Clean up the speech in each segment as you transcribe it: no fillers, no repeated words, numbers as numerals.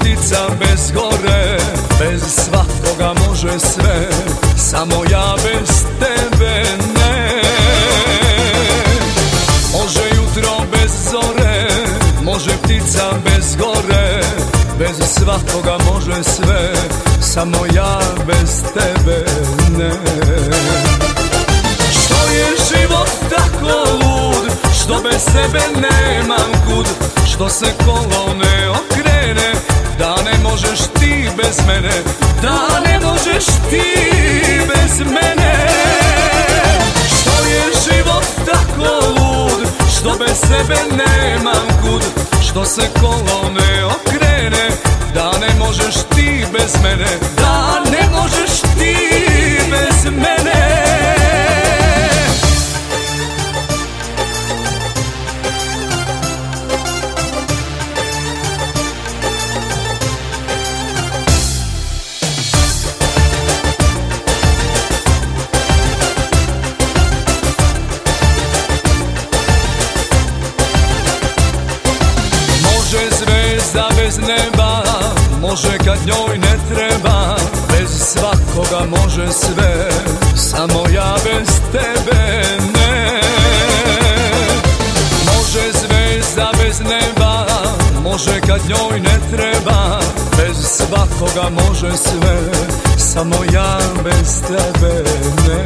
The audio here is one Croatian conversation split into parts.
ptica bez gore, bez svakoga može sve, samo ja bez tebe ne. Može jutro bez zore, može ptica bez gore, bez svakoga može sve, samo ja bez tebe ne. Što je život tako lud, što bez sebe nemam kud, što se kolo ne okrene, da ne možeš ti bez mene, da ne možeš ti bez mene. Što je život tako lud, što bez sebe nemam kud, što se kolo ne okrene, da ne možeš ti bez mene, da ne možeš ti bez mene. Može zvezda bez neba, može kad njoj ne treba, bez svakoga može sve, samo ja bez tebe ne. Može zvezda bez neba, može kad njoj ne treba, bez svakoga može sve, samo ja bez tebe ne.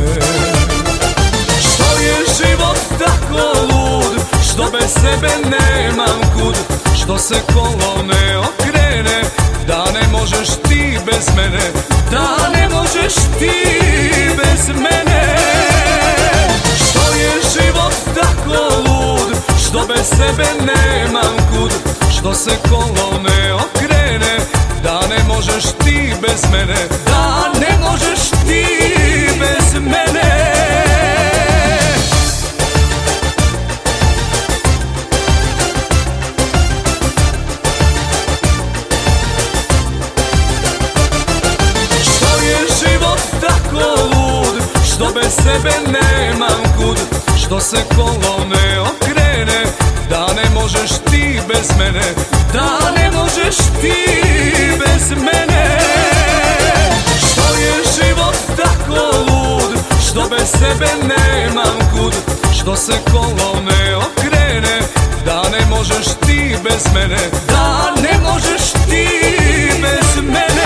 Što je život tako lud, što bez sebe nemam kud, što se kolo ne okrene, da ne možeš ti bez mene, da ne možeš ti bez mene. Što je život tako lud, što bez sebe nemam kud, što se kolo ne okrene, da ne možeš ti bez mene, da ne možeš ti bez mene. Što bez sebe nemam kud, što se kolo ne okrene, da ne možeš ti bez mene, da ne možeš ti bez mene. Što je život tako lud, što bez sebe nemam kud, što se kolo ne okrene, da ne možeš ti bez mene, da ne možeš ti bez mene.